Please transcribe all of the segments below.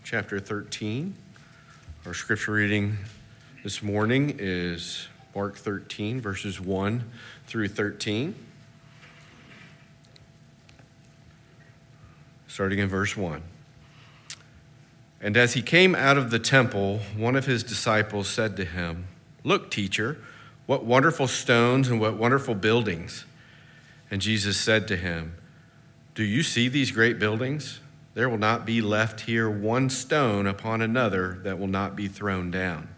chapter 13. Our scripture reading this morning is Mark 13, verses 1 through 13. Starting in verse 1. And as he came out of the temple, one of his disciples said to him, "Look, teacher, what wonderful stones and what wonderful buildings." And Jesus said to him, "Do you see these great buildings? There will not be left here one stone upon another that will not be thrown down."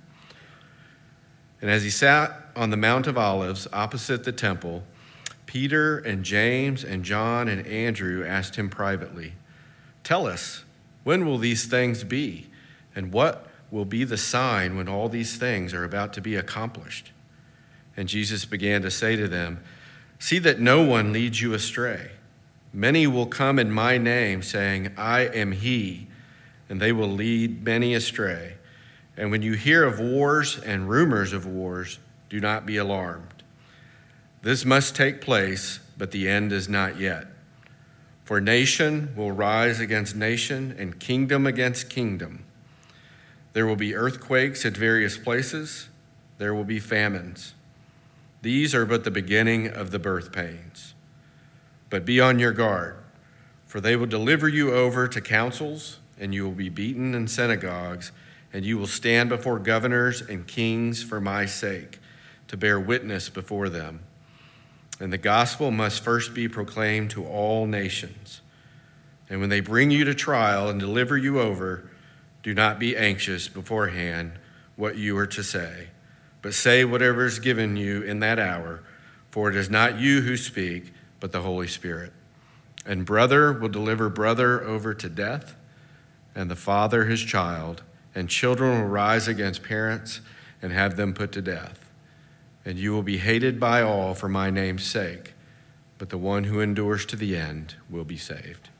And as he sat on the Mount of Olives opposite the temple, Peter and James and John and Andrew asked him privately, "Tell us, when will these things be? And what will be the sign when all these things are about to be accomplished?" And Jesus began to say to them, "See that no one leads you astray. Many will come in my name, saying, 'I am he,' and they will lead many astray. And when you hear of wars and rumors of wars, do not be alarmed. This must take place, but the end is not yet. For nation will rise against nation, and kingdom against kingdom. There will be earthquakes at various places. There will be famines. These are but the beginning of the birth pains. But be on your guard, for they will deliver you over to councils, and you will be beaten in synagogues, and you will stand before governors and kings for my sake, to bear witness before them. And the gospel must first be proclaimed to all nations. And when they bring you to trial and deliver you over, do not be anxious beforehand what you are to say, but say whatever is given you in that hour, for it is not you who speak, but the Holy Spirit. And brother will deliver brother over to death, and the father his child, and children will rise against parents and have them put to death. And you will be hated by all for my name's sake, but the one who endures to the end will be saved."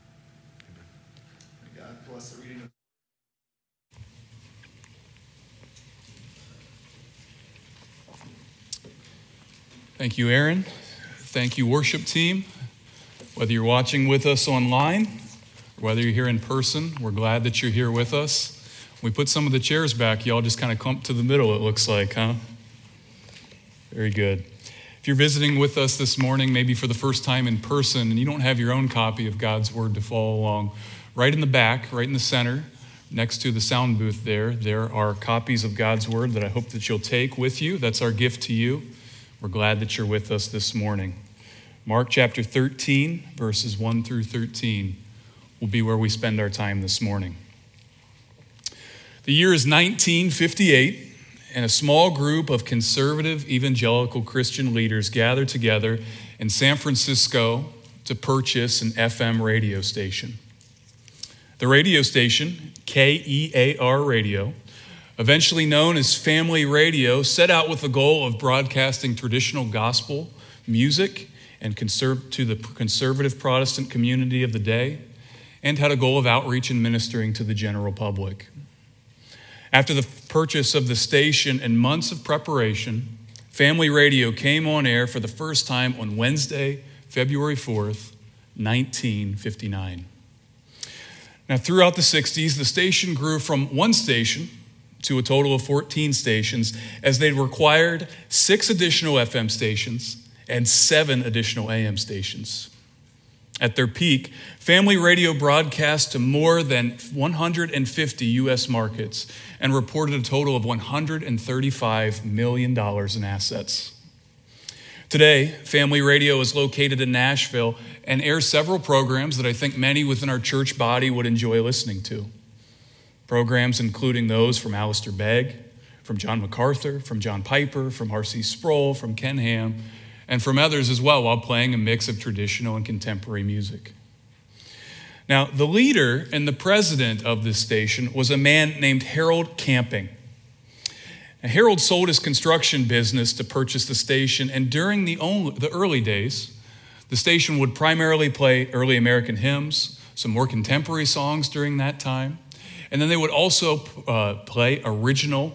God bless the reading of. Thank you, Aaron. Thank you, worship team. Whether you're watching with us online, or whether you're here in person, we're glad that you're here with us. We put some of the chairs back. Y'all just kind of clumped to the middle, it looks like, huh? Very good. If you're visiting with us this morning, maybe for the first time in person, and you don't have your own copy of God's Word to follow along, right in the back, right in the center, next to the sound booth there are copies of God's Word that I hope that you'll take with you. That's our gift to you. We're glad that you're with us this morning. Mark chapter 13, verses 1 through 13 will be where we spend our time this morning. The year is 1958, and a small group of conservative evangelical Christian leaders gathered together in San Francisco to purchase an FM radio station. The radio station, KEAR Radio, eventually known as Family Radio, set out with the goal of broadcasting traditional gospel music and to the conservative Protestant community of the day, and had a goal of outreach and ministering to the general public. After the purchase of the station and months of preparation, Family Radio came on air for the first time on Wednesday, February 4th, 1959. Now, throughout the 60s, the station grew from one station to a total of 14 stations, as they required 6 additional FM stations and 7 additional AM stations. At their peak, Family Radio broadcast to more than 150 U.S. markets and reported a total of $135 million in assets. Today, Family Radio is located in Nashville and airs several programs that I think many within our church body would enjoy listening to. Programs including those from Alistair Begg, from John MacArthur, from John Piper, from R.C. Sproul, from Ken Ham, and from others as well, while playing a mix of traditional and contemporary music. Now, the leader and the president of this station was a man named Harold Camping. Now, Harold sold his construction business to purchase the station, and during the early days, the station would primarily play early American hymns, some more contemporary songs during that time, and then they would also play original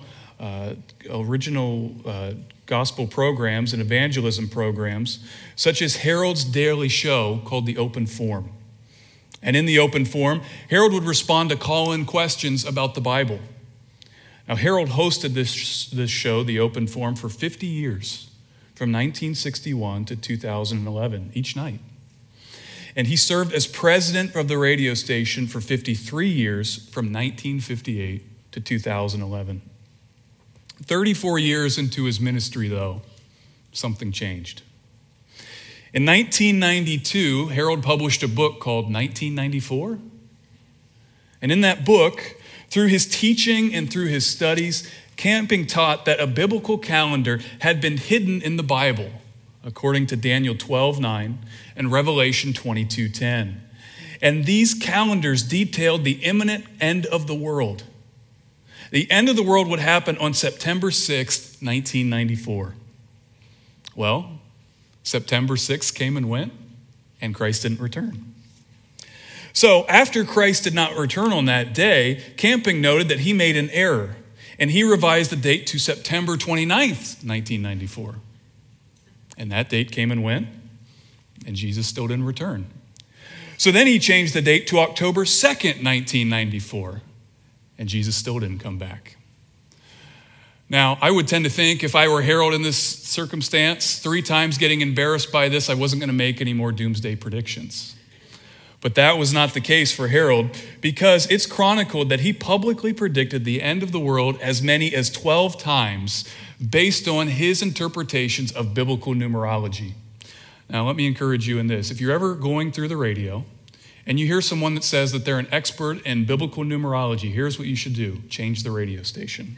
gospel programs and evangelism programs, such as Harold's daily show called The Open Forum. And in the open forum, Harold would respond to call-in questions about the Bible. Now, Harold hosted this show, The Open Forum, for 50 years, from 1961 to 2011, each night. And he served as president of the radio station for 53 years, from 1958 to 2011. 34 years into his ministry, though, something changed. In 1992, Harold published a book called 1994. And in that book, through his teaching and through his studies, Camping taught that a biblical calendar had been hidden in the Bible, according to Daniel 12:9 and Revelation 22:10. And these calendars detailed the imminent end of the world. The end of the world would happen on September 6th, 1994. Well, September 6th came and went, and Christ didn't return. So after Christ did not return on that day, Camping noted that he made an error, and he revised the date to September 29th, 1994. And that date came and went, and Jesus still didn't return. So then he changed the date to October 2nd, 1994, and Jesus still didn't come back. Now, I would tend to think if I were Harold in this circumstance, 3 times getting embarrassed by this, I wasn't going to make any more doomsday predictions. But that was not the case for Harold, because it's chronicled that he publicly predicted the end of the world as many as 12 times based on his interpretations of biblical numerology. Now, let me encourage you in this. If you're ever going through the radio and you hear someone that says that they're an expert in biblical numerology, here's what you should do. Change the radio station.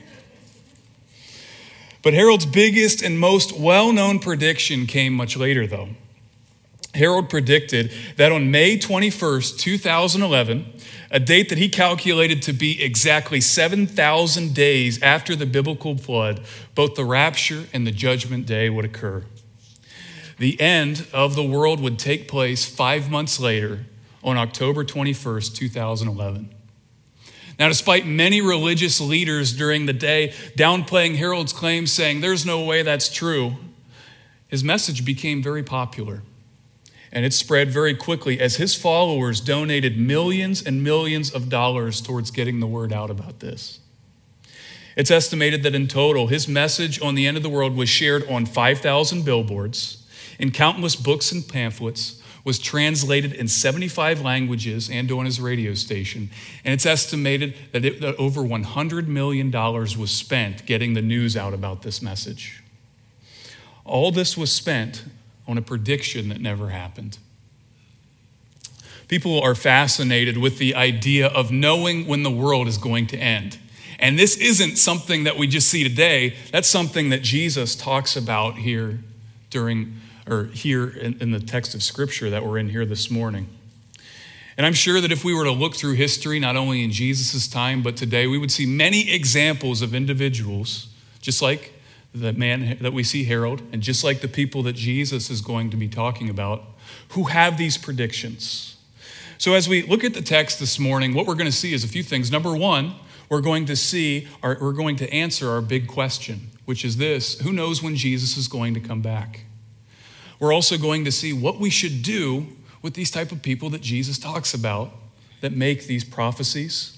But Harold's biggest and most well-known prediction came much later, though. Harold predicted that on May 21st, 2011, a date that he calculated to be exactly 7,000 days after the biblical flood, both the rapture and the judgment day would occur. The end of the world would take place 5 months later on October 21st, 2011. Now, despite many religious leaders during the day downplaying Harold's claims, saying there's no way that's true, his message became very popular. And it spread very quickly as his followers donated millions and millions of dollars towards getting the word out about this. It's estimated that in total, his message on the end of the world was shared on 5,000 billboards, in countless books and pamphlets, was translated in 75 languages and on his radio station. And it's estimated that over $100 million was spent getting the news out about this message. All this was spent on a prediction that never happened. People are fascinated with the idea of knowing when the world is going to end. And this isn't something that we just see today. That's something that Jesus talks about here in the text of Scripture that we're in here this morning. And I'm sure that if we were to look through history, not only in Jesus' time, but today, we would see many examples of individuals, just like the man that we see, Harold, and just like the people that Jesus is going to be talking about, who have these predictions. So as we look at the text this morning, what we're going to see is a few things. Number one, we're going to answer our big question, which is this: who knows when Jesus is going to come back? We're also going to see what we should do with these type of people that Jesus talks about that make these prophecies,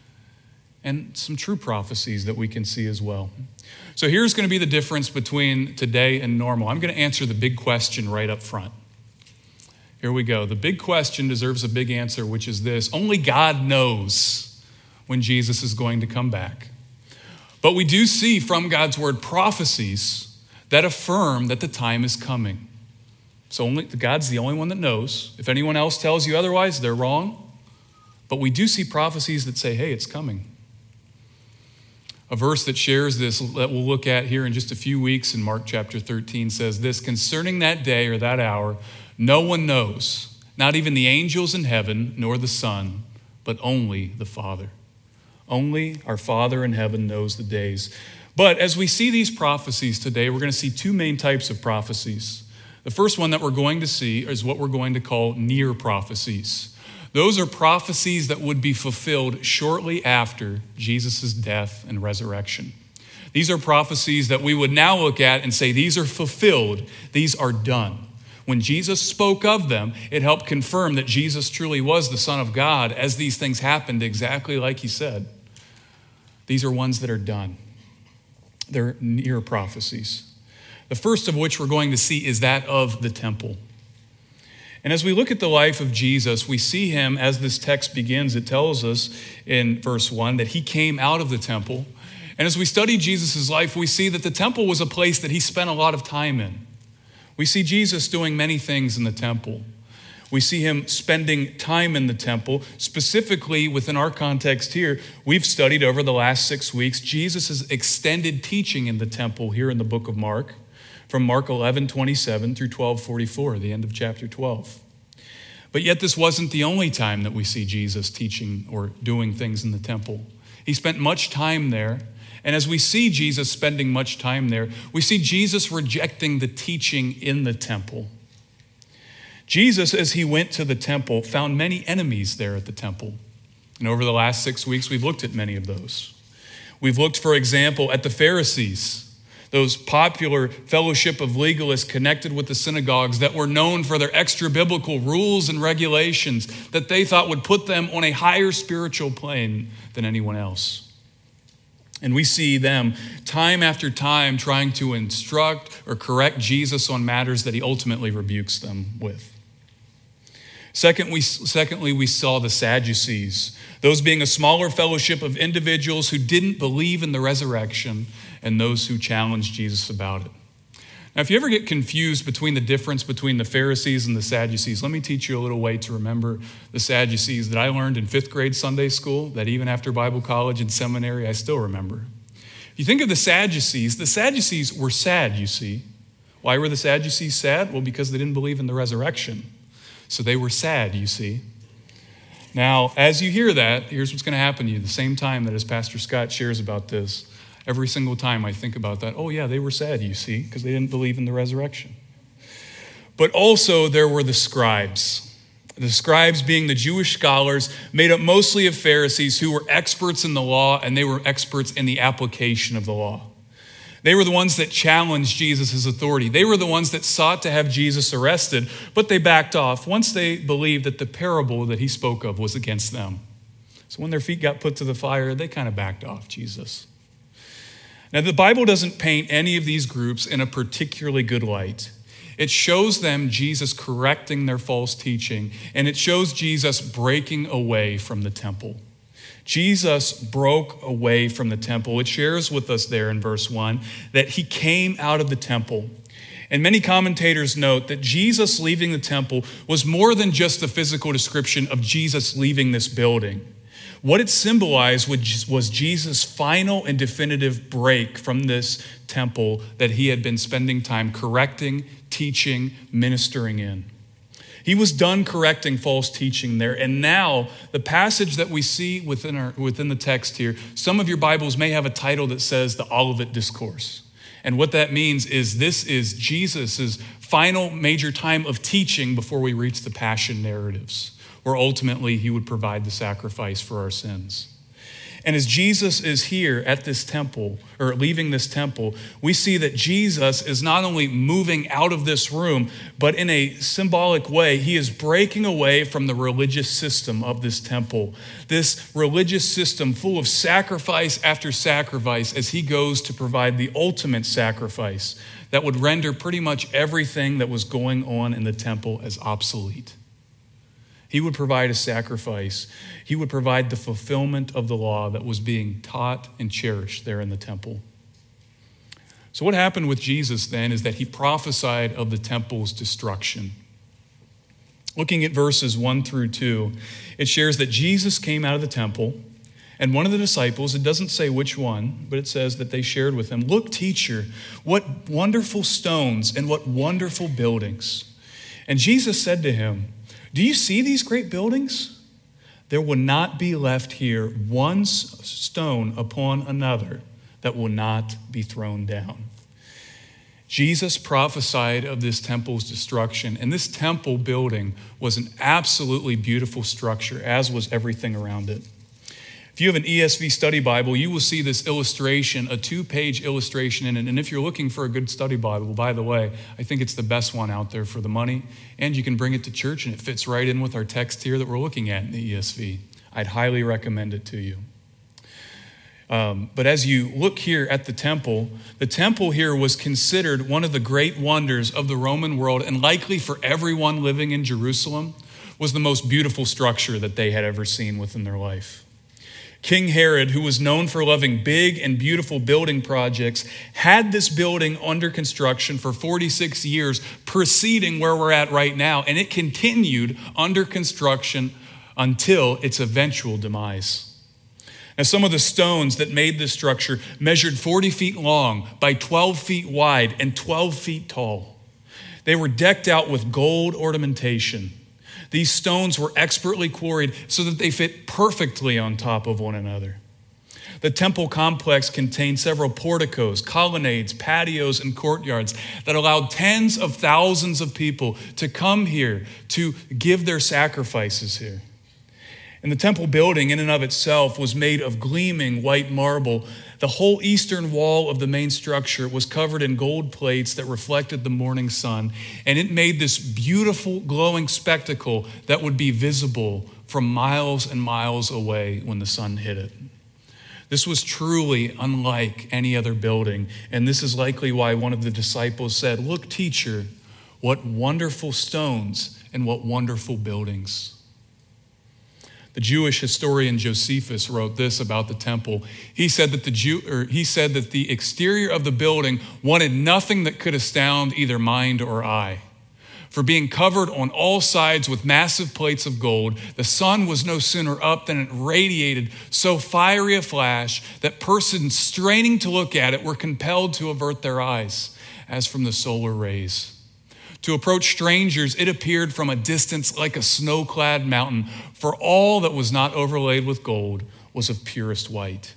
and some true prophecies that we can see as well. So here's going to be the difference between today and normal. I'm going to answer the big question right up front. Here we go. The big question deserves a big answer, which is this: only God knows when Jesus is going to come back. But we do see from God's word prophecies that affirm that the time is coming. So God's the only one that knows. If anyone else tells you otherwise, they're wrong. But we do see prophecies that say, hey, it's coming. A verse that shares this that we'll look at here in just a few weeks in Mark chapter 13 says this: concerning that day or that hour, no one knows, not even the angels in heaven, nor the Son, but only the Father. Only our Father in heaven knows the days. But as we see these prophecies today, we're going to see 2 main types of prophecies. The first one that we're going to see is what we're going to call near prophecies. Those are prophecies that would be fulfilled shortly after Jesus' death and resurrection. These are prophecies that we would now look at and say, these are fulfilled, these are done. When Jesus spoke of them, it helped confirm that Jesus truly was the Son of God as these things happened exactly like he said. These are ones that are done. They're near prophecies. The first of which we're going to see is that of the temple. And as we look at the life of Jesus, we see him, as this text begins, it tells us in verse 1 that he came out of the temple. And as we study Jesus' life, we see that the temple was a place that he spent a lot of time in. We see Jesus doing many things in the temple. We see him spending time in the temple. Specifically, within our context here, we've studied over the last 6 weeks Jesus' extended teaching in the temple here in the book of Mark, from Mark 11:27 through 12:44, the end of chapter 12. But yet this wasn't the only time that we see Jesus teaching or doing things in the temple. He spent much time there. And as we see Jesus spending much time there, we see Jesus rejecting the teaching in the temple. Jesus, as he went to the temple, found many enemies there at the temple. And over the last 6 weeks, we've looked at many of those. We've looked, for example, at the Pharisees, those popular fellowship of legalists connected with the synagogues that were known for their extra biblical rules and regulations that they thought would put them on a higher spiritual plane than anyone else. And we see them time after time trying to instruct or correct Jesus on matters that he ultimately rebukes them with. Secondly, we saw the Sadducees, those being a smaller fellowship of individuals who didn't believe in the resurrection and those who challenged Jesus about it. Now, if you ever get confused between the difference between the Pharisees and the Sadducees, let me teach you a little way to remember the Sadducees that I learned in 5th grade Sunday school, that even after Bible college and seminary, I still remember. If you think of the Sadducees were sad, you see. Why were the Sadducees sad? Well, because they didn't believe in the resurrection. So they were sad, you see. Now, as you hear that, here's what's going to happen to you. The same time that as Pastor Scott shares about this, every single time I think about that, oh yeah, they were sad, you see, because they didn't believe in the resurrection. But also there were the scribes. The scribes being the Jewish scholars made up mostly of Pharisees who were experts in the law, and they were experts in the application of the law. They were the ones that challenged Jesus' authority. They were the ones that sought to have Jesus arrested, but they backed off once they believed that the parable that he spoke of was against them. So when their feet got put to the fire, they kind of backed off Jesus. Now, the Bible doesn't paint any of these groups in a particularly good light. It shows them Jesus correcting their false teaching, and it shows Jesus breaking away from the temple. Jesus broke away from the temple. It shares with us there in verse 1 that he came out of the temple. And many commentators note that Jesus leaving the temple was more than just the physical description of Jesus leaving this building. What it symbolized was Jesus' final and definitive break from this temple that he had been spending time correcting, teaching, ministering in. He was done correcting false teaching there. And now the passage that we see within the text here, some of your Bibles may have a title that says the Olivet Discourse. And what that means is this is Jesus' final major time of teaching before we reach the passion narratives, where ultimately he would provide the sacrifice for our sins. And as Jesus is here at this temple, or leaving this temple, we see that Jesus is not only moving out of this room, but in a symbolic way, he is breaking away from the religious system of this temple. This religious system full of sacrifice after sacrifice as he goes to provide the ultimate sacrifice that would render pretty much everything that was going on in the temple as obsolete. He would provide a sacrifice. He would provide the fulfillment of the law that was being taught and cherished there in the temple. So what happened with Jesus then is that he prophesied of the temple's destruction. Looking at verses 1 through 2, it shares that Jesus came out of the temple, and one of the disciples, it doesn't say which one, but it says that they shared with him, "Look, teacher, what wonderful stones and what wonderful buildings." And Jesus said to him, "Do you see these great buildings? There will not be left here one stone upon another that will not be thrown down." Jesus prophesied of this temple's destruction, and this temple building was an absolutely beautiful structure, as was everything around it. If you have an ESV study Bible, you will see this illustration, a 2-page illustration in it. And if you're looking for a good study Bible, by the way, I think it's the best one out there for the money. And you can bring it to church, and it fits right in with our text here that we're looking at in the ESV. I'd highly recommend it to you. But as you look here at the temple here was considered one of the great wonders of the Roman world, and likely for everyone living in Jerusalem, was the most beautiful structure that they had ever seen within their life. King Herod, who was known for loving big and beautiful building projects, had this building under construction for 46 years, preceding where we're at right now, and it continued under construction until its eventual demise. Now, some of the stones that made this structure measured 40 feet long by 12 feet wide and 12 feet tall. They were decked out with gold ornamentation. These stones were expertly quarried so that they fit perfectly on top of one another. The temple complex contained several porticos, colonnades, patios, and courtyards that allowed tens of thousands of people to come here to give their sacrifices here. And the temple building in and of itself was made of gleaming white marble. The whole eastern wall of the main structure was covered in gold plates that reflected the morning sun, and it made this beautiful glowing spectacle that would be visible from miles and miles away when the sun hit it. This was truly unlike any other building, and this is likely why one of the disciples said, "Look, teacher, what wonderful stones and what wonderful buildings." The Jewish historian Josephus wrote this about the temple. He said that the exterior of the building wanted nothing that could astound either mind or eye. For being covered on all sides with massive plates of gold, the sun was no sooner up than it radiated so fiery a flash that persons straining to look at it were compelled to avert their eyes, as from the solar rays. To approach strangers, it appeared from a distance like a snow-clad mountain, for all that was not overlaid with gold was of purest white.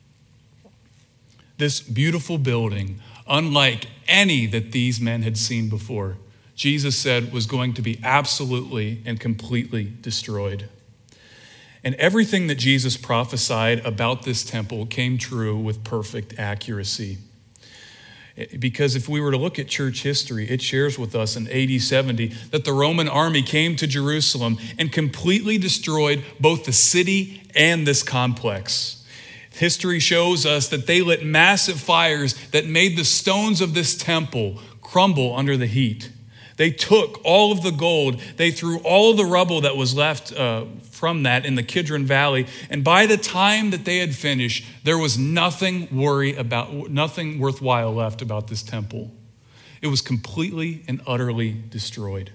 This beautiful building, unlike any that these men had seen before, Jesus said was going to be absolutely and completely destroyed. And everything that Jesus prophesied about this temple came true with perfect accuracy. Because if we were to look at church history, it shares with us in AD 70 that the Roman army came to Jerusalem and completely destroyed both the city and this complex. History shows us that they lit massive fires that made the stones of this temple crumble under the heat. They took all of the gold, they threw all of the rubble that was left from that in the Kidron Valley, and by the time that they had finished, there was nothing worthwhile left about this temple. It was completely and utterly destroyed.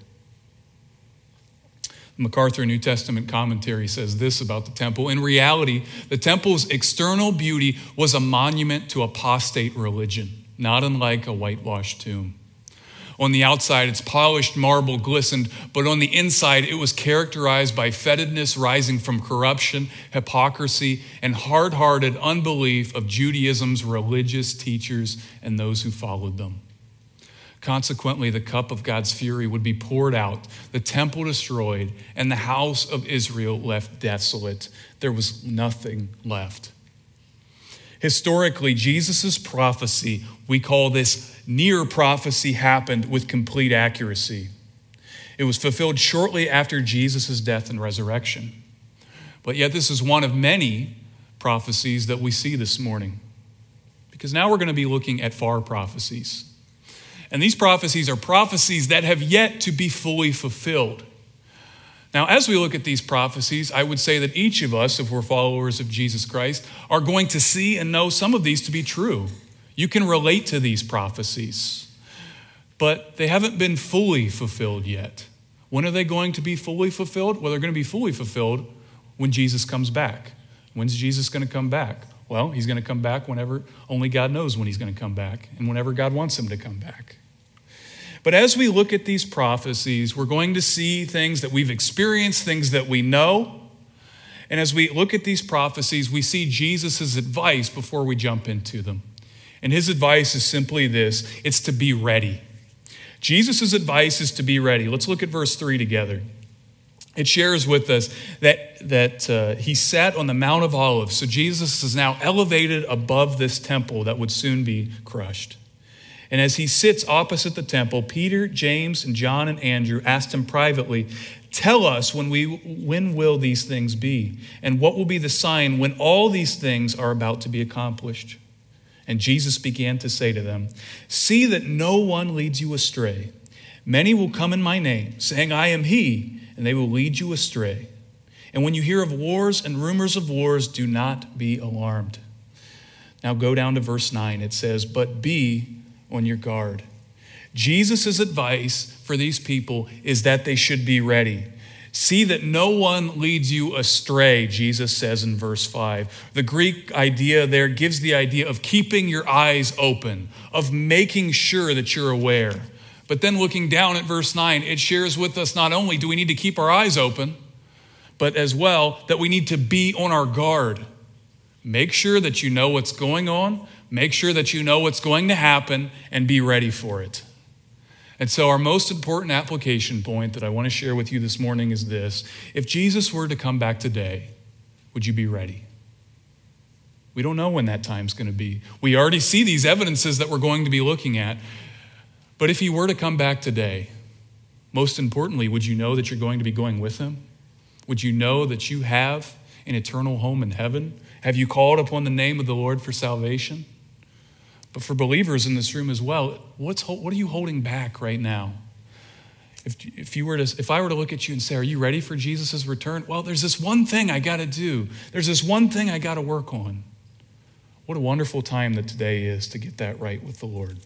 The MacArthur New Testament commentary says this about the temple. In reality, the temple's external beauty was a monument to apostate religion, not unlike a whitewashed tomb. On the outside, its polished marble glistened, but on the inside, it was characterized by fetidness rising from corruption, hypocrisy, and hard-hearted unbelief of Judaism's religious teachers and those who followed them. Consequently, the cup of God's fury would be poured out, the temple destroyed, and the house of Israel left desolate. There was nothing left. Historically, Jesus' prophecy, we call this near prophecy, happened with complete accuracy. It was fulfilled shortly after Jesus' death and resurrection. But yet this is one of many prophecies that we see this morning. Because now we're going to be looking at far prophecies. And these prophecies are prophecies that have yet to be fully fulfilled. Now, as we look at these prophecies, I would say that each of us, if we're followers of Jesus Christ, are going to see and know some of these to be true. You can relate to these prophecies, but they haven't been fully fulfilled yet. When are they going to be fully fulfilled? Well, they're going to be fully fulfilled when Jesus comes back. When's Jesus going to come back? Well, he's going to come back whenever, only God knows when he's going to come back, and whenever God wants him to come back. But as we look at these prophecies, we're going to see things that we've experienced, things that we know. And as we look at these prophecies, we see Jesus' advice before we jump into them. And his advice is simply this: it's to be ready. Jesus' advice is to be ready. Let's look at verse 3 together. It shares with us that he sat on the Mount of Olives. So Jesus is now elevated above this temple that would soon be crushed. And as he sits opposite the temple, Peter, James, and John and Andrew asked him privately, "Tell us when will these things be? And what will be the sign when all these things are about to be accomplished?" And Jesus began to say to them, "See that no one leads you astray. Many will come in my name, saying, 'I am he,' and they will lead you astray. And when you hear of wars and rumors of wars, do not be alarmed." Now go down to verse 9. It says, "But be on your guard." Jesus' advice for these people is that they should be ready. See that no one leads you astray, Jesus says in verse 5. The Greek idea there gives the idea of keeping your eyes open, of making sure that you're aware. But then looking down at verse 9, it shares with us not only do we need to keep our eyes open, but as well that we need to be on our guard. Make sure that you know what's going on, make sure that you know what's going to happen, and be ready for it. And so our most important application point that I want to share with you this morning is this. If Jesus were to come back today, would you be ready? We don't know when that time's going to be. We already see these evidences that we're going to be looking at. But if he were to come back today, most importantly, would you know that you're going to be going with him? Would you know that you have an eternal home in heaven? Have you called upon the name of the Lord for salvation? But for believers in this room as well, what are you holding back right now? If I were to look at you and say, "Are you ready for Jesus' return?" Well, there's this one thing I got to do. There's this one thing I got to work on. What a wonderful time that today is to get that right with the Lord.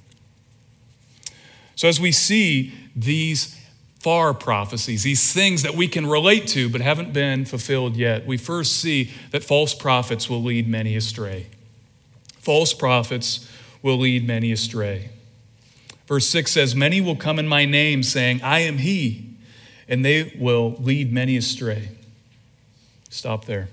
So as we see these far prophecies, these things that we can relate to but haven't been fulfilled yet, we first see that false prophets will lead many astray. False prophets will lead many astray. Verse 6 says, "Many will come in my name, saying, 'I am he,' and they will lead many astray." Stop there.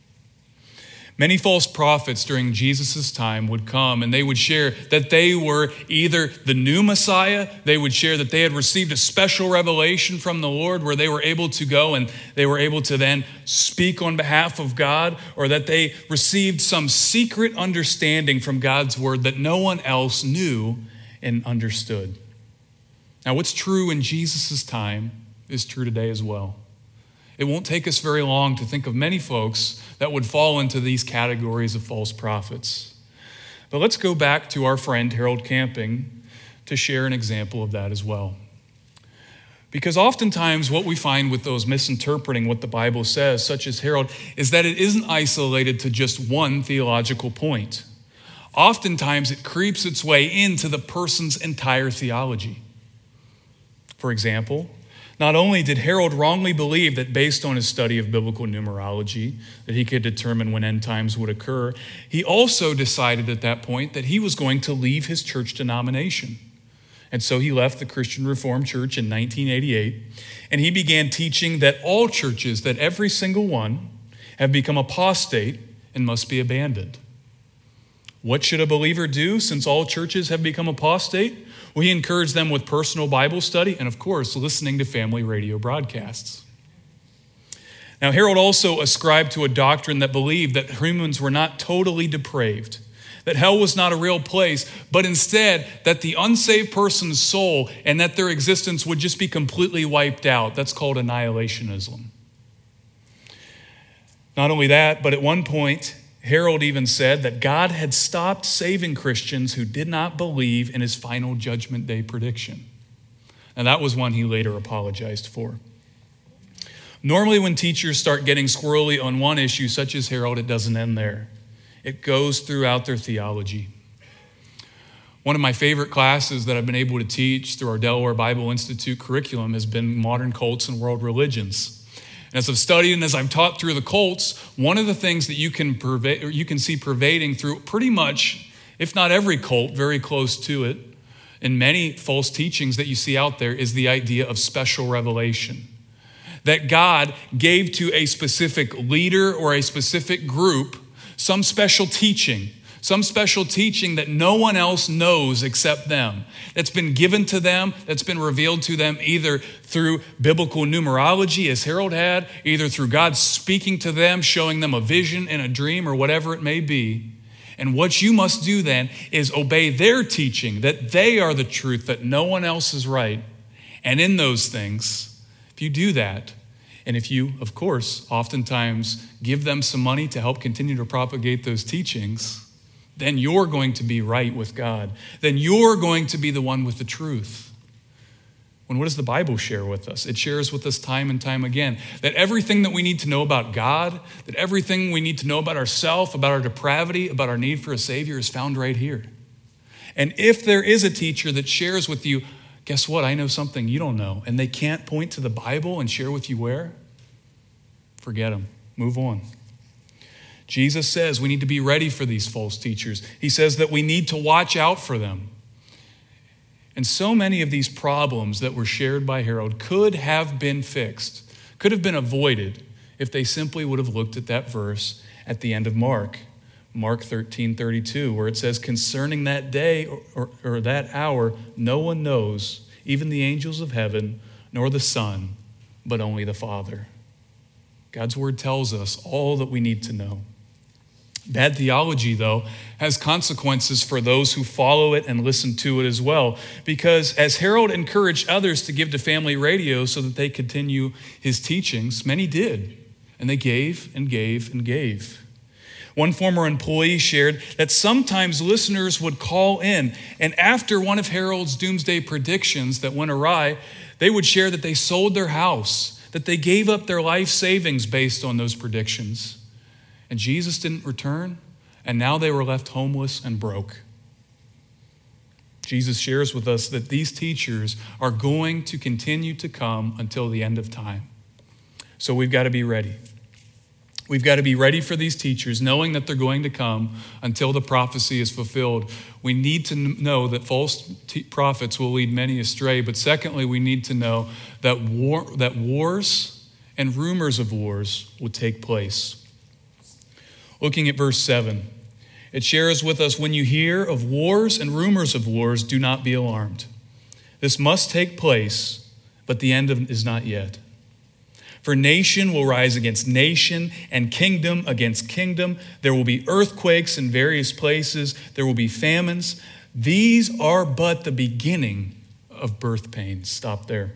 Many false prophets during Jesus' time would come and they would share that they were either the new Messiah, they would share that they had received a special revelation from the Lord where they were able to go and they were able to then speak on behalf of God, or that they received some secret understanding from God's word that no one else knew and understood. Now, what's true in Jesus' time is true today as well. It won't take us very long to think of many folks that would fall into these categories of false prophets. But let's go back to our friend Harold Camping to share an example of that as well. Because oftentimes what we find with those misinterpreting what the Bible says, such as Harold, is that it isn't isolated to just one theological point. Oftentimes it creeps its way into the person's entire theology. For example, not only did Harold wrongly believe that based on his study of biblical numerology that he could determine when end times would occur, he also decided at that point that he was going to leave his church denomination. And so he left the Christian Reformed Church in 1988, and he began teaching that all churches, that every single one, have become apostate and must be abandoned. What should a believer do since all churches have become apostate? Well, he encouraged them with personal Bible study and, of course, listening to family radio broadcasts. Now, Harold also ascribed to a doctrine that believed that humans were not totally depraved, that hell was not a real place, but instead that the unsaved person's soul and that their existence would just be completely wiped out. That's called annihilationism. Not only that, but at one point, Harold even said that God had stopped saving Christians who did not believe in his final judgment day prediction. And that was one he later apologized for. Normally when teachers start getting squirrely on one issue, such as Harold, it doesn't end there. It goes throughout their theology. One of my favorite classes that I've been able to teach through our Delaware Bible Institute curriculum has been Modern Cults and World Religions. And as I've studied and as I've taught through the cults, one of the things that you can see pervading through pretty much, if not every cult, very close to it, in many false teachings that you see out there, is the idea of special revelation. That God gave to a specific leader or a specific group some special teaching, some special teaching that no one else knows except them, that's been given to them, that's been revealed to them either through biblical numerology, as Harold had, either through God speaking to them, showing them a vision in a dream or whatever it may be. And what you must do then is obey their teaching, that they are the truth, that no one else is right. And in those things, if you do that, and if you, of course, oftentimes give them some money to help continue to propagate those teachings, then you're going to be right with God. Then you're going to be the one with the truth. When what does the Bible share with us? It shares with us time and time again that everything that we need to know about God, that everything we need to know about ourselves, about our depravity, about our need for a Savior is found right here. And if there is a teacher that shares with you, guess what? I know something you don't know. And they can't point to the Bible and share with you where? Forget them. Move on. Jesus says we need to be ready for these false teachers. He says that we need to watch out for them. And so many of these problems that were shared by Harold could have been fixed, could have been avoided if they simply would have looked at that verse at the end of Mark 13:32, where it says, concerning that day or that hour, no one knows, even the angels of heaven, nor the Son, but only the Father. God's word tells us all that we need to know. Bad theology, though, has consequences for those who follow it and listen to it as well. Because as Harold encouraged others to give to family radio so that they continue his teachings, many did. And they gave and gave and gave. One former employee shared that sometimes listeners would call in, and after one of Harold's doomsday predictions that went awry, they would share that they sold their house, that they gave up their life savings based on those predictions. And Jesus didn't return, and now they were left homeless and broke. Jesus shares with us that these teachers are going to continue to come until the end of time. So we've got to be ready. We've got to be ready for these teachers, knowing that they're going to come until the prophecy is fulfilled. We need to know that false prophets will lead many astray. But secondly, we need to know that wars and rumors of wars will take place. Looking at verse 7, it shares with us, when you hear of wars and rumors of wars, do not be alarmed. This must take place, but the end is not yet. For nation will rise against nation and kingdom against kingdom. There will be earthquakes in various places. There will be famines. These are but the beginning of birth pains. Stop there.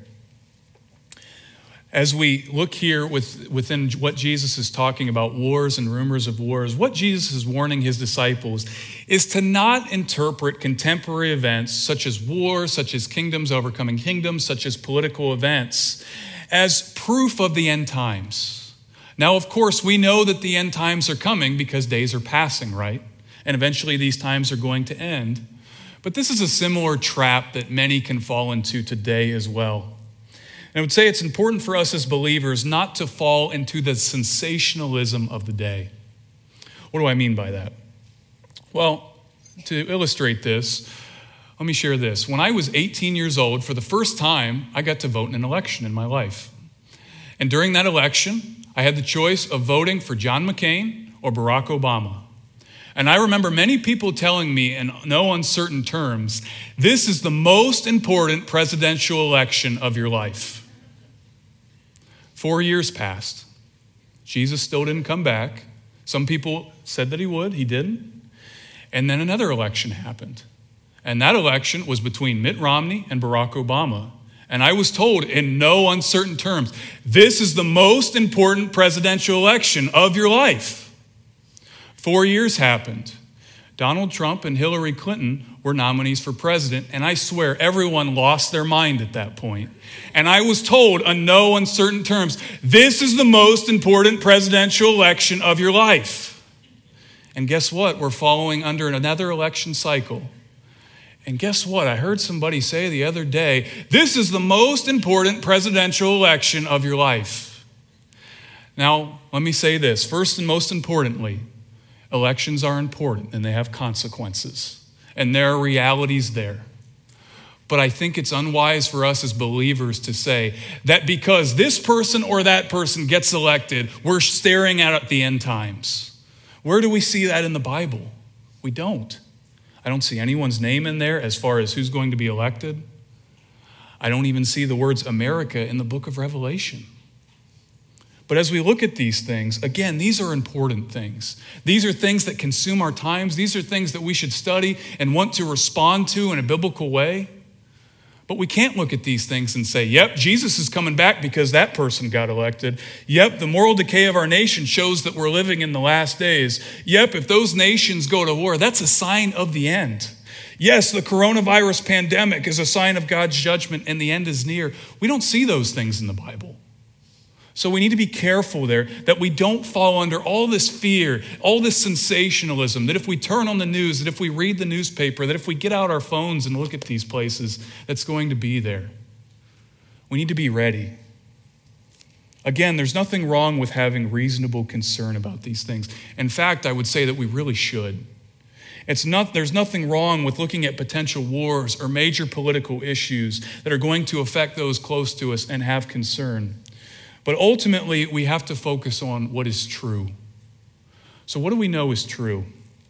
As we look here within what Jesus is talking about, wars and rumors of wars, what Jesus is warning his disciples is to not interpret contemporary events such as wars, such as kingdoms overcoming kingdoms, such as political events, as proof of the end times. Now, of course, we know that the end times are coming because days are passing, right? And eventually these times are going to end. But this is a similar trap that many can fall into today as well. And I would say it's important for us as believers not to fall into the sensationalism of the day. What do I mean by that? Well, to illustrate this, let me share this. When I was 18 years old, for the first time, I got to vote in an election in my life. And during that election, I had the choice of voting for John McCain or Barack Obama. And I remember many people telling me in no uncertain terms, this is the most important presidential election of your life. 4 years passed. Jesus still didn't come back. Some people said that he would. He didn't. And then another election happened. And that election was between Mitt Romney and Barack Obama. And I was told in no uncertain terms, this is the most important presidential election of your life. 4 years happened. Donald Trump and Hillary Clinton were nominees for president, and I swear everyone lost their mind at that point. And I was told in no uncertain terms, this is the most important presidential election of your life. And guess what? We're following under another election cycle. And guess what? I heard somebody say the other day, this is the most important presidential election of your life. Now, let me say this. First and most importantly, elections are important and they have consequences. And there are realities there. But I think it's unwise for us as believers to say that because this person or that person gets elected, we're staring at the end times. Where do we see that in the Bible? We don't. I don't see anyone's name in there as far as who's going to be elected. I don't even see the words America in the book of Revelation. But as we look at these things, again, these are important things. These are things that consume our times. These are things that we should study and want to respond to in a biblical way. But we can't look at these things and say, yep, Jesus is coming back because that person got elected. Yep, the moral decay of our nation shows that we're living in the last days. Yep, if those nations go to war, that's a sign of the end. Yes, the coronavirus pandemic is a sign of God's judgment and the end is near. We don't see those things in the Bible. So we need to be careful there that we don't fall under all this fear, all this sensationalism, that if we turn on the news, that if we read the newspaper, that if we get out our phones and look at these places, that's going to be there. We need to be ready. Again, there's nothing wrong with having reasonable concern about these things. In fact, I would say that we really should. There's nothing wrong with looking at potential wars or major political issues that are going to affect those close to us and have concern. But ultimately, we have to focus on what is true. So what do we know is true?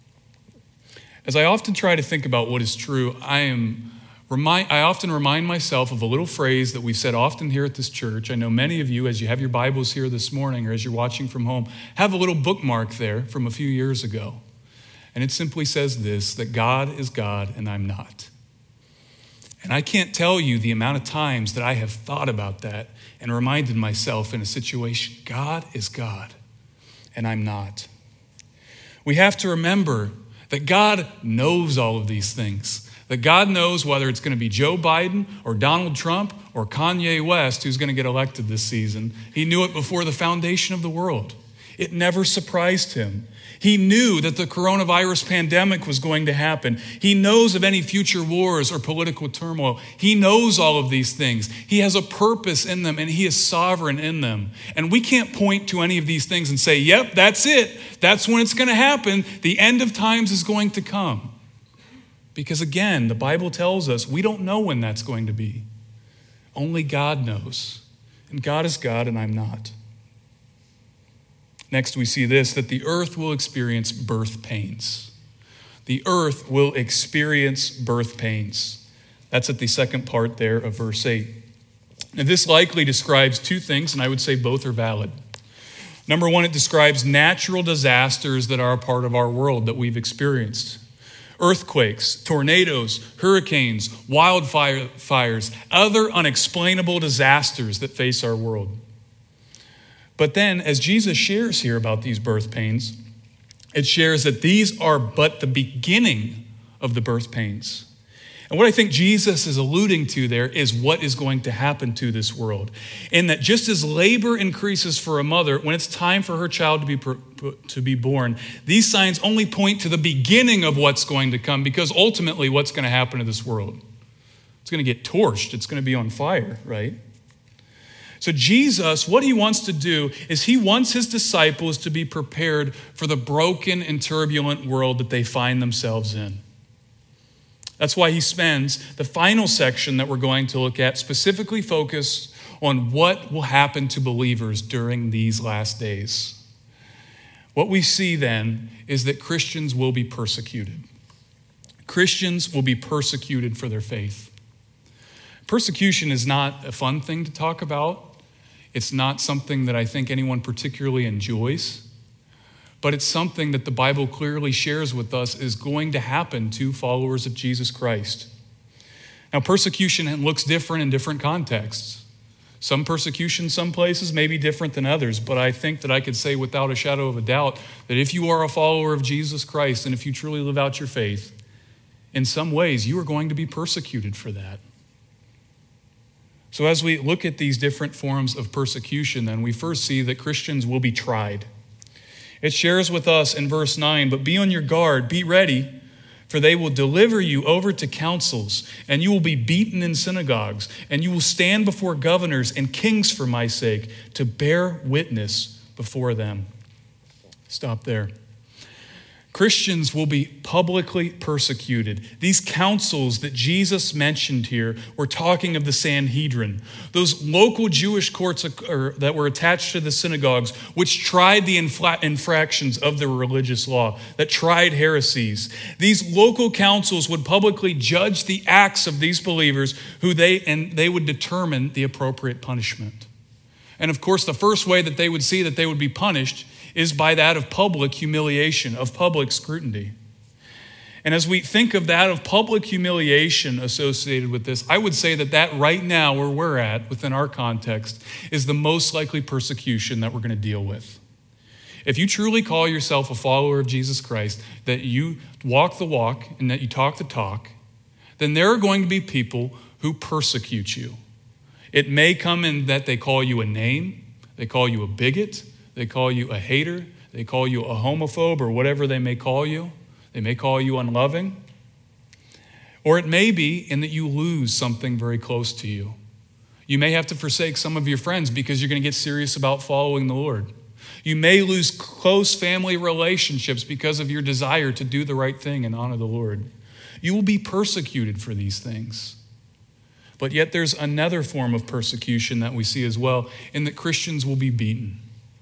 As I often try to think about what is true, I often remind myself of a little phrase that we've said often here at this church. I know many of you, as you have your Bibles here this morning or as you're watching from home, have a little bookmark there from a few years ago. And it simply says this, that God is God and I'm not. And I can't tell you the amount of times that I have thought about that and reminded myself in a situation, God is God, and I'm not. We have to remember that God knows all of these things, that God knows whether it's going to be Joe Biden or Donald Trump or Kanye West who's going to get elected this season. He knew it before the foundation of the world. It never surprised him. He knew that the coronavirus pandemic was going to happen. He knows of any future wars or political turmoil. He knows all of these things. He has a purpose in them, and he is sovereign in them. And we can't point to any of these things and say, yep, that's it. That's when it's going to happen. The end of times is going to come. Because again, the Bible tells us we don't know when that's going to be. Only God knows. And God is God, and I'm not. Next, we see this, that the earth will experience birth pains. The earth will experience birth pains. That's at the second part there of verse 8. And this likely describes two things, and I would say both are valid. Number one, it describes natural disasters that are a part of our world that we've experienced. Earthquakes, tornadoes, hurricanes, wildfires, other unexplainable disasters that face our world. But then, as Jesus shares here about these birth pains, it shares that these are but the beginning of the birth pains. And what I think Jesus is alluding to there is what is going to happen to this world. In that just as labor increases for a mother, when it's time for her child to be born, these signs only point to the beginning of what's going to come, because ultimately what's going to happen to this world? It's going to get torched. It's going to be on fire, right? So Jesus, what he wants to do is he wants his disciples to be prepared for the broken and turbulent world that they find themselves in. That's why he spends the final section that we're going to look at specifically focused on what will happen to believers during these last days. What we see then is that Christians will be persecuted. Christians will be persecuted for their faith. Persecution is not a fun thing to talk about. It's not something that I think anyone particularly enjoys, but it's something that the Bible clearly shares with us is going to happen to followers of Jesus Christ. Now, persecution looks different in different contexts. Some persecution, some places may be different than others, but I think that I could say without a shadow of a doubt that if you are a follower of Jesus Christ and if you truly live out your faith, in some ways you are going to be persecuted for that. So as we look at these different forms of persecution, then we first see that Christians will be tried. It shares with us in verse 9, but be on your guard, be ready, for they will deliver you over to councils, and you will be beaten in synagogues, and you will stand before governors and kings for my sake to bear witness before them. Stop there. Christians will be publicly persecuted. These councils that Jesus mentioned here were talking of the Sanhedrin, those local Jewish courts that were attached to the synagogues, which tried the infractions of the religious law, that tried heresies. These local councils would publicly judge the acts of these believers, they would determine the appropriate punishment. And of course, the first way that they would see that they would be punished is by that of public humiliation, of public scrutiny. And as we think of that of public humiliation associated with this, I would say that right now, where we're at within our context, is the most likely persecution that we're going to deal with. If you truly call yourself a follower of Jesus Christ, that you walk the walk and that you talk the talk, then there are going to be people who persecute you. It may come in that they call you a name, they call you a bigot, they call you a hater, they call you a homophobe, or whatever they may call you. They may call you unloving. Or it may be in that you lose something very close to you. You may have to forsake some of your friends because you're going to get serious about following the Lord. You may lose close family relationships because of your desire to do the right thing and honor the Lord. You will be persecuted for these things. But yet there's another form of persecution that we see as well, in that Christians will be beaten.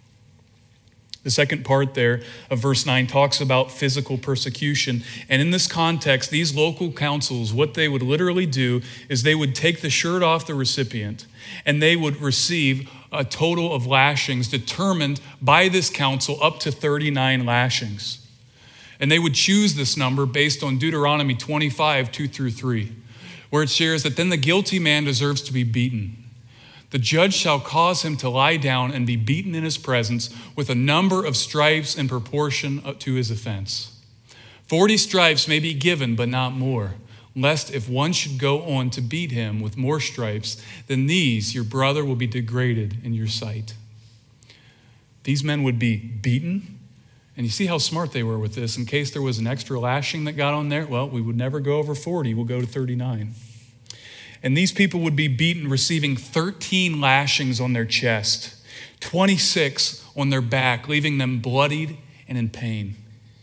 The second part there of verse 9 talks about physical persecution. And in this context, these local councils, what they would literally do is they would take the shirt off the recipient and they would receive a total of lashings determined by this council up to 39 lashings. And they would choose this number based on Deuteronomy 25, 2-3, where it shares that then the guilty man deserves to be beaten. The judge shall cause him to lie down and be beaten in his presence with a number of stripes in proportion to his offense. 40 stripes may be given, but not more, lest if one should go on to beat him with more stripes than these, your brother will be degraded in your sight. These men would be beaten, and you see how smart they were with this. In case there was an extra lashing that got on there, well, we would never go over 40, we'll go to 39. And these people would be beaten, receiving 13 lashings on their chest, 26 on their back, leaving them bloodied and in pain.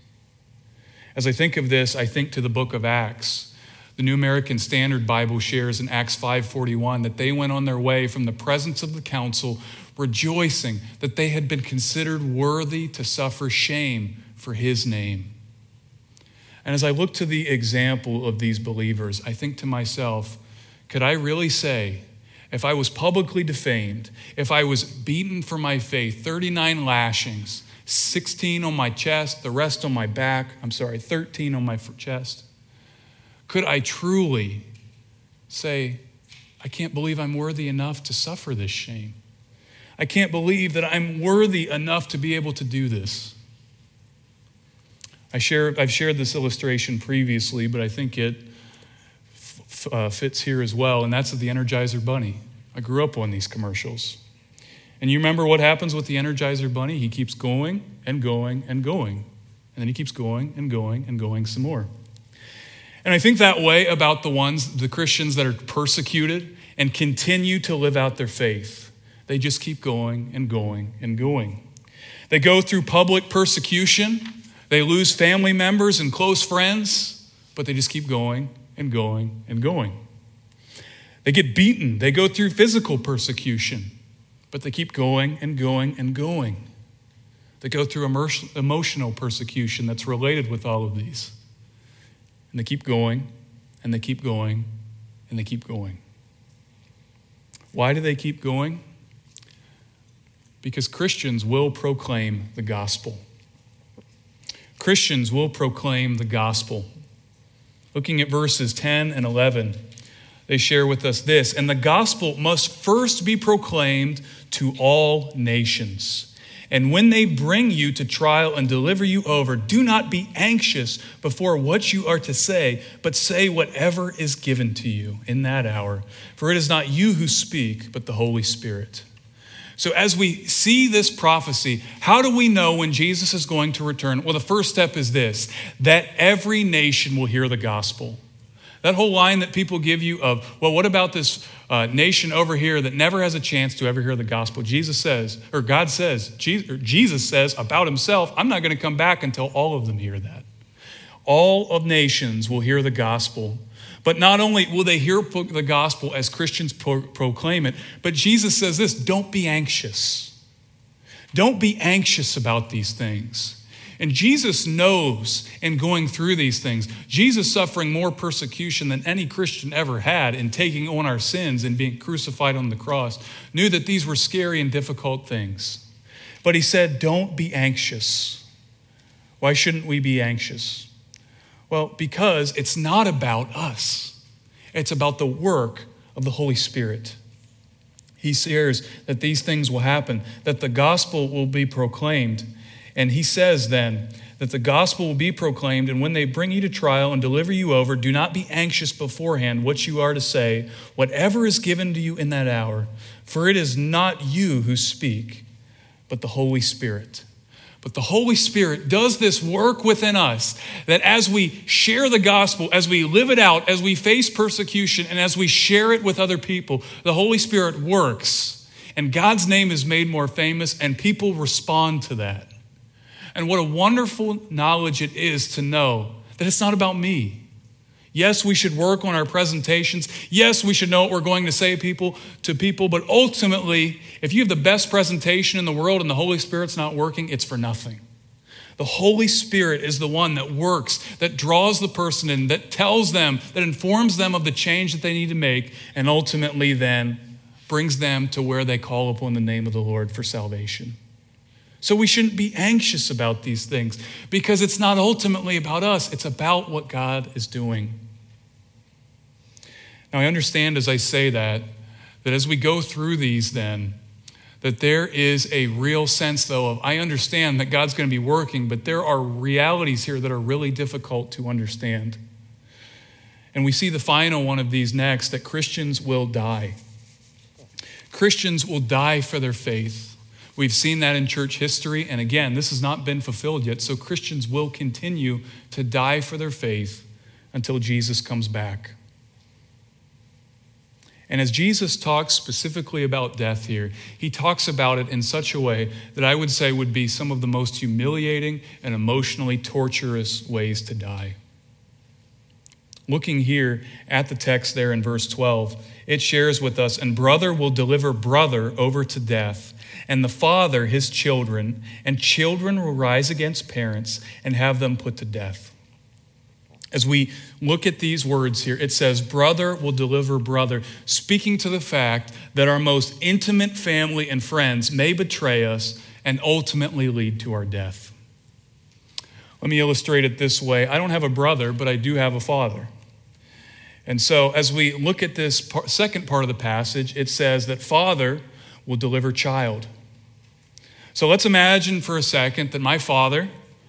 As I think of this, I think to the book of Acts. The New American Standard Bible shares in Acts 5:41 that they went on their way from the presence of the council, rejoicing that they had been considered worthy to suffer shame for his name. And as I look to the example of these believers, I think to myself, could I really say, if I was publicly defamed, if I was beaten for my faith, 39 lashings, 16 on my chest, the rest on my back, 13 on my chest, could I truly say, I can't believe I'm worthy enough to suffer this shame? I can't believe that I'm worthy enough to be able to do this. I've shared this illustration previously, but I think it fits here as well, and that's of the Energizer Bunny. I grew up on these commercials. And you remember what happens with the Energizer Bunny? He keeps going and going and going. And then he keeps going and going and going some more. And I think that way about the Christians that are persecuted and continue to live out their faith. They just keep going and going and going. They go through public persecution. They lose family members and close friends, but they just keep going and going and going. They get beaten. They go through physical persecution, but they keep going and going and going. They go through emotional persecution that's related with all of these. And they keep going, and they keep going, and they keep going. Why do they keep going? Because Christians will proclaim the gospel. Christians will proclaim the gospel. Looking at verses 10 and 11, they share with us this, and the gospel must first be proclaimed to all nations. And when they bring you to trial and deliver you over, do not be anxious before what you are to say, but say whatever is given to you in that hour. For it is not you who speak, but the Holy Spirit. So as we see this prophecy, how do we know when Jesus is going to return? Well, the first step is this, that every nation will hear the gospel. That whole line that people give you of, well, what about this nation over here that never has a chance to ever hear the gospel? Jesus says about himself, I'm not going to come back until all of them hear that. All of nations will hear the gospel. But not only will they hear the gospel as Christians proclaim it, but Jesus says this, don't be anxious. Don't be anxious about these things. And Jesus knows in going through these things, Jesus suffering more persecution than any Christian ever had in taking on our sins and being crucified on the cross, knew that these were scary and difficult things. But he said, don't be anxious. Why shouldn't we be anxious? Well, because it's not about us. It's about the work of the Holy Spirit. He shares that these things will happen, that the gospel will be proclaimed. And he says then that the gospel will be proclaimed, and when they bring you to trial and deliver you over, do not be anxious beforehand what you are to say, whatever is given to you in that hour. For it is not you who speak, but the Holy Spirit. But the Holy Spirit does this work within us that as we share the gospel, as we live it out, as we face persecution, and as we share it with other people, the Holy Spirit works. And God's name is made more famous, and people respond to that. And what a wonderful knowledge it is to know that it's not about me. Yes, we should work on our presentations. Yes, we should know what we're going to say to people. But ultimately, if you have the best presentation in the world and the Holy Spirit's not working, it's for nothing. The Holy Spirit is the one that works, that draws the person in, that tells them, that informs them of the change that they need to make, and ultimately then brings them to where they call upon the name of the Lord for salvation. So we shouldn't be anxious about these things because it's not ultimately about us. It's about what God is doing. Now, I understand as I say that as we go through these then, that there is a real sense, though, of I understand that God's going to be working, but there are realities here that are really difficult to understand. And we see the final one of these next, that Christians will die. Christians will die for their faith. We've seen that in church history, and again, this has not been fulfilled yet, so Christians will continue to die for their faith until Jesus comes back. And as Jesus talks specifically about death here, he talks about it in such a way that I would say would be some of the most humiliating and emotionally torturous ways to die. Looking here at the text there in verse 12, it shares with us, and brother will deliver brother over to death, and the father his children, and children will rise against parents and have them put to death. As we look at these words here, it says, brother will deliver brother, speaking to the fact that our most intimate family and friends may betray us and ultimately lead to our death. Let me illustrate it this way. I don't have a brother, but I do have a father. And so as we look at this second part of the passage, it says that father will deliver child. So let's imagine for a second that my father,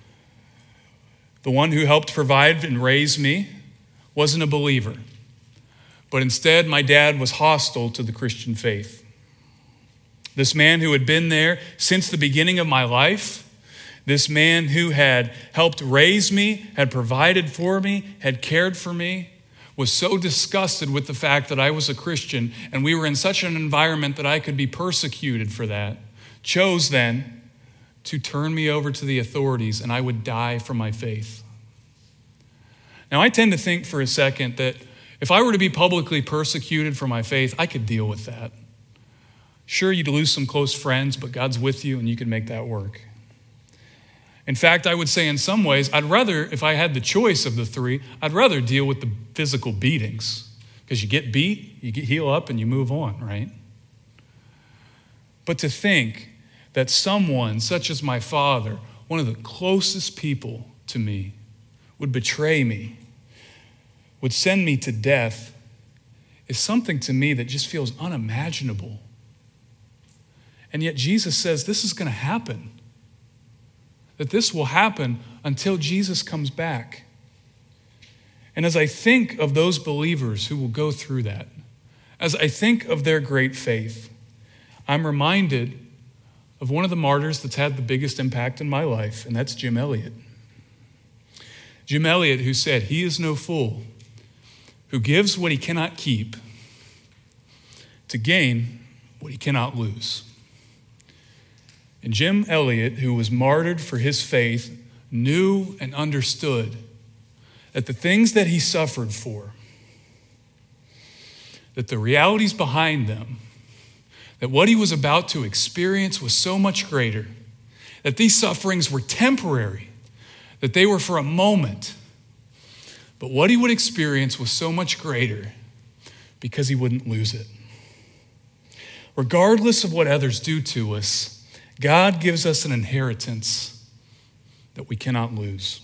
the one who helped provide and raise me, wasn't a believer. But instead, my dad was hostile to the Christian faith. This man who had been there since the beginning of my life, this man who had helped raise me, had provided for me, had cared for me, was so disgusted with the fact that I was a Christian and we were in such an environment that I could be persecuted for that, chose then to turn me over to the authorities and I would die for my faith. Now, I tend to think for a second that if I were to be publicly persecuted for my faith, I could deal with that. Sure, you'd lose some close friends, but God's with you and you can make that work. In fact, I would say in some ways, I'd rather, if I had the choice of the three, I'd rather deal with the physical beatings. Because you get beat, you heal up, and you move on, right? But to think that someone such as my father, one of the closest people to me, would betray me, would send me to death, is something to me that just feels unimaginable. And yet Jesus says this is going to happen. That this will happen until Jesus comes back. And as I think of those believers who will go through that, as I think of their great faith, I'm reminded of one of the martyrs that's had the biggest impact in my life, and that's Jim Elliot. Jim Elliot, who said, "He is no fool who gives what he cannot keep to gain what he cannot lose. And Jim Elliot, who was martyred for his faith, knew and understood that the things that he suffered for, that the realities behind them, that what he was about to experience was so much greater, that these sufferings were temporary, that they were for a moment, but what he would experience was so much greater because he wouldn't lose it. Regardless of what others do to us, God gives us an inheritance that we cannot lose.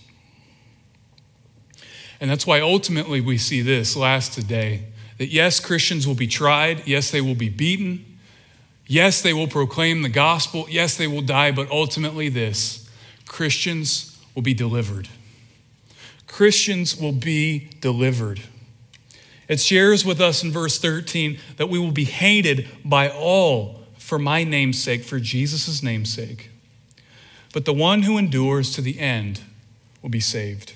And that's why ultimately we see this last today, that yes, Christians will be tried, yes, they will be beaten, yes, they will proclaim the gospel, yes, they will die, but ultimately this, Christians will be delivered. Christians will be delivered. It shares with us in verse 13 that we will be hated by all for my name's sake, for Jesus' name's sake. But the one who endures to the end will be saved.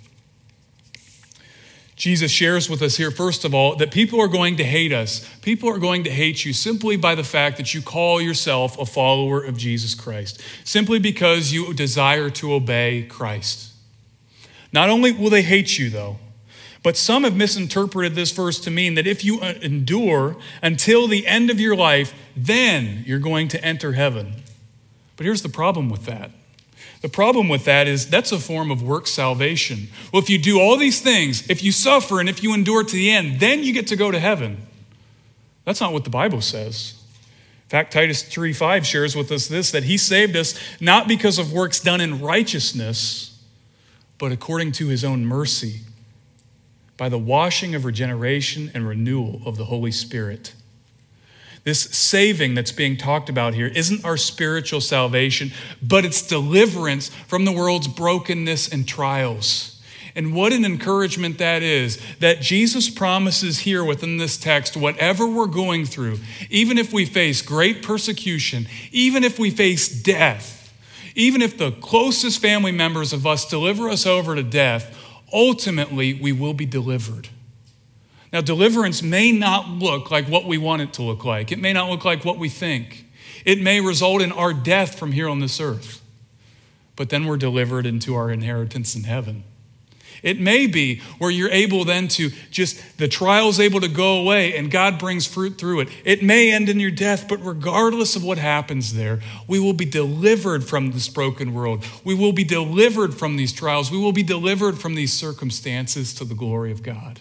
Jesus shares with us here, first of all, that people are going to hate us. People are going to hate you simply by the fact that you call yourself a follower of Jesus Christ, simply because you desire to obey Christ. Not only will they hate you, though, but some have misinterpreted this verse to mean that if you endure until the end of your life, then you're going to enter heaven. But here's the problem with that. The problem with that is that's a form of work salvation. Well, if you do all these things, if you suffer and if you endure to the end, then you get to go to heaven. That's not what the Bible says. In fact, Titus 3:5 shares with us this, that he saved us not because of works done in righteousness, but according to his own mercy, by the washing of regeneration and renewal of the Holy Spirit. This saving that's being talked about here isn't our spiritual salvation, but it's deliverance from the world's brokenness and trials. And what an encouragement that is, that Jesus promises here within this text, whatever we're going through, even if we face great persecution, even if we face death, even if the closest family members of us deliver us over to death, ultimately we will be delivered. Now, deliverance may not look like what we want it to look like. It may not look like what we think. It may result in our death from here on this earth. But then we're delivered into our inheritance in heaven. It may be where you're able then to the trial's able to go away and God brings fruit through it. It may end in your death, but regardless of what happens there, we will be delivered from this broken world. We will be delivered from these trials. We will be delivered from these circumstances to the glory of God.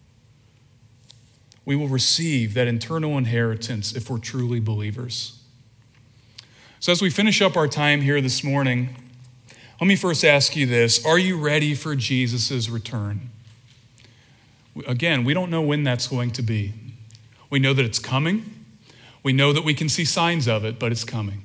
We will receive that eternal inheritance if we're truly believers. So as we finish up our time here this morning, let me first ask you this. Are you ready for Jesus' return? Again, we don't know when that's going to be. We know that it's coming. We know that we can see signs of it, but it's coming.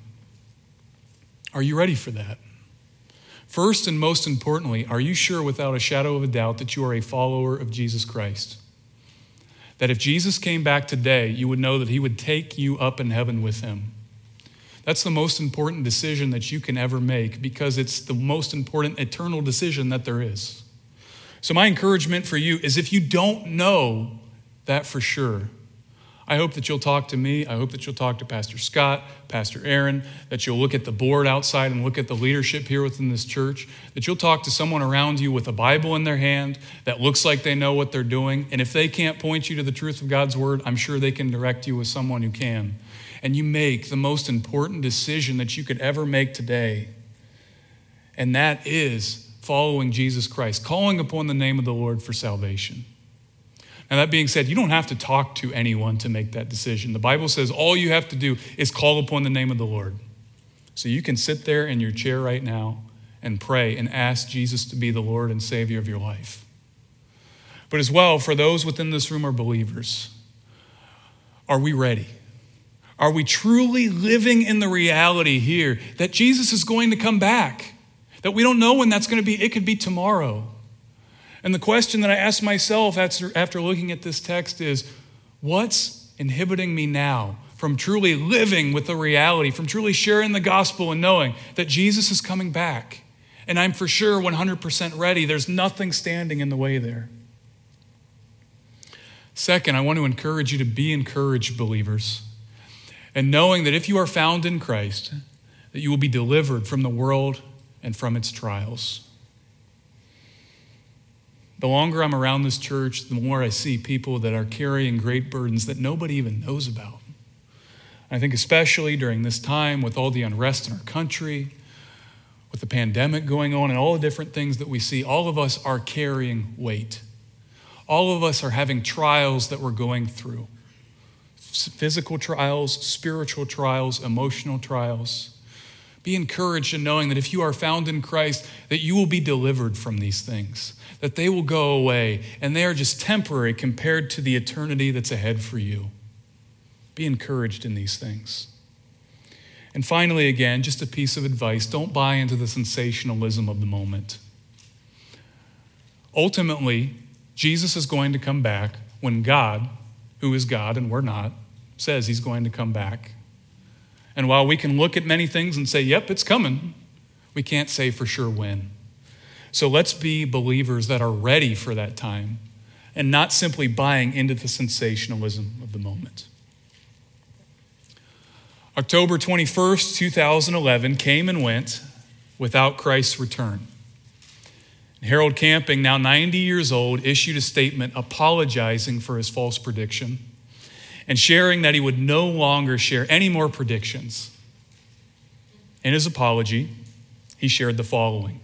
Are you ready for that? First and most importantly, are you sure without a shadow of a doubt that you are a follower of Jesus Christ? That if Jesus came back today, you would know that he would take you up in heaven with him. That's the most important decision that you can ever make because it's the most important eternal decision that there is. So my encouragement for you is if you don't know that for sure, I hope that you'll talk to me. I hope that you'll talk to Pastor Scott, Pastor Aaron, that you'll look at the board outside and look at the leadership here within this church, that you'll talk to someone around you with a Bible in their hand that looks like they know what they're doing. And if they can't point you to the truth of God's word, I'm sure they can direct you with someone who can. And you make the most important decision that you could ever make today. And that is following Jesus Christ, calling upon the name of the Lord for salvation. Now, that being said, you don't have to talk to anyone to make that decision. The Bible says all you have to do is call upon the name of the Lord. So you can sit there in your chair right now and pray and ask Jesus to be the Lord and Savior of your life. But as well, for those within this room are believers, are we ready? Are we truly living in the reality here that Jesus is going to come back? That we don't know when that's going to be. It could be tomorrow. And the question that I ask myself after looking at this text is, what's inhibiting me now from truly living with the reality, from truly sharing the gospel and knowing that Jesus is coming back? And I'm for sure 100% ready. There's nothing standing in the way there. Second, I want to encourage you to be encouraged, believers, and knowing that if you are found in Christ, that you will be delivered from the world and from its trials. The longer I'm around this church, the more I see people that are carrying great burdens that nobody even knows about. I think especially during this time with all the unrest in our country, with the pandemic going on and all the different things that we see, all of us are carrying weight. All of us are having trials that we're going through. Physical trials, spiritual trials, emotional trials. Be encouraged in knowing that if you are found in Christ, that you will be delivered from these things, that they will go away, and they are just temporary compared to the eternity that's ahead for you. Be encouraged in these things. And finally, again, just a piece of advice, don't buy into the sensationalism of the moment. Ultimately, Jesus is going to come back when God, who is God and we're not, says he's going to come back. And while we can look at many things and say, yep, it's coming, we can't say for sure when. So let's be believers that are ready for that time and not simply buying into the sensationalism of the moment. October 21st, 2011 came and went without Christ's return. Harold Camping, now 90 years old, issued a statement apologizing for his false prediction and sharing that he would no longer share any more predictions. In his apology, he shared the following.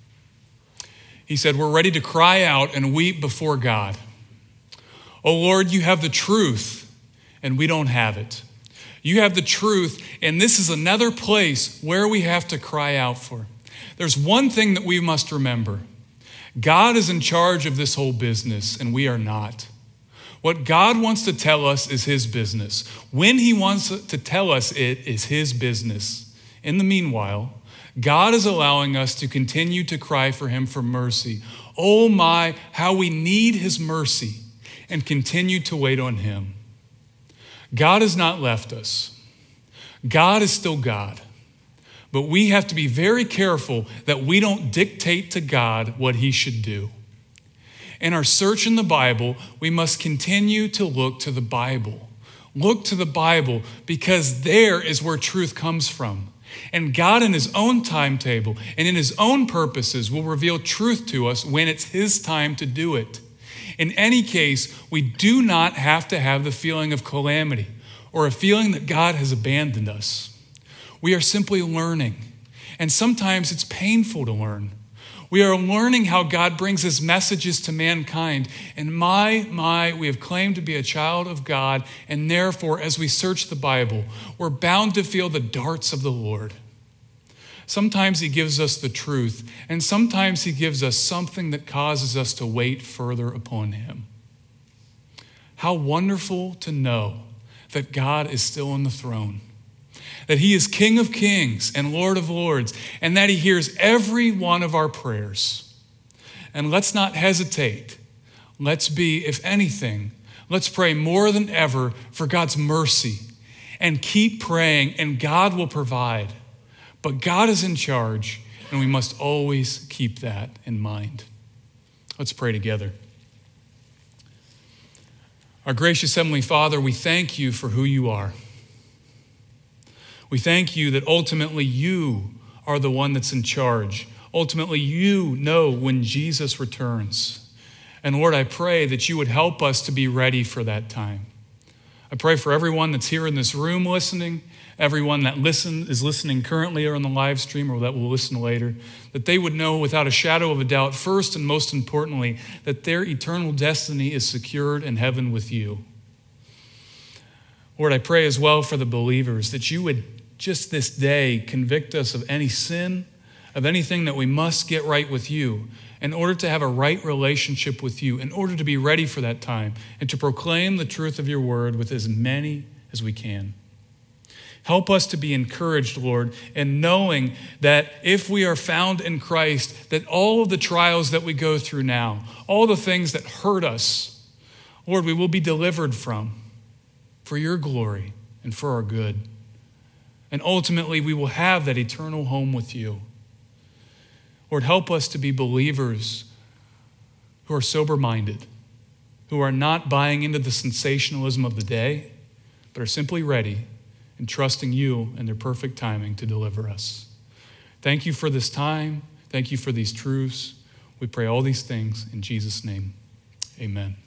He said, "We're ready to cry out and weep before God. Oh Lord, you have the truth, and we don't have it. You have the truth, and this is another place where we have to cry out for. There's one thing that we must remember. God is in charge of this whole business, and we are not. What God wants to tell us is his business. When he wants to tell us it is his business. In the meanwhile, God is allowing us to continue to cry for him for mercy. Oh my, how we need his mercy, and continue to wait on him. God has not left us. God is still God. But we have to be very careful that we don't dictate to God what he should do. In our search in the Bible, we must continue to look to the Bible. Look to the Bible because there is where truth comes from. And God in his own timetable and in his own purposes will reveal truth to us when it's his time to do it. In any case, we do not have to have the feeling of calamity or a feeling that God has abandoned us. We are simply learning, and sometimes it's painful to learn. We are learning how God brings his messages to mankind, and we have claimed to be a child of God, and therefore, as we search the Bible, we're bound to feel the darts of the Lord. Sometimes he gives us the truth, and sometimes he gives us something that causes us to wait further upon him. How wonderful to know that God is still on the throne, that he is King of kings and Lord of lords, and that he hears every one of our prayers. And let's not hesitate. Let's be, if anything, let's pray more than ever for God's mercy and keep praying, and God will provide. But God is in charge, and we must always keep that in mind. Let's pray together. Our gracious Heavenly Father, we thank you for who you are. We thank you that ultimately you are the one that's in charge. Ultimately, you know when Jesus returns. And Lord, I pray that you would help us to be ready for that time. I pray for everyone that's here in this room listening, everyone that is listening currently or on the live stream or that will listen later, that they would know without a shadow of a doubt, first and most importantly, that their eternal destiny is secured in heaven with you. Lord, I pray as well for the believers that you would just this day convict us of any sin, of anything that we must get right with you in order to have a right relationship with you, in order to be ready for that time and to proclaim the truth of your word with as many as we can. Help us to be encouraged, Lord, in knowing that if we are found in Christ, that all of the trials that we go through now, all the things that hurt us, Lord, we will be delivered from for your glory and for our good. And ultimately, we will have that eternal home with you. Lord, help us to be believers who are sober-minded, who are not buying into the sensationalism of the day, but are simply ready and trusting you and their perfect timing to deliver us. Thank you for this time. Thank you for these truths. We pray all these things in Jesus' name. Amen.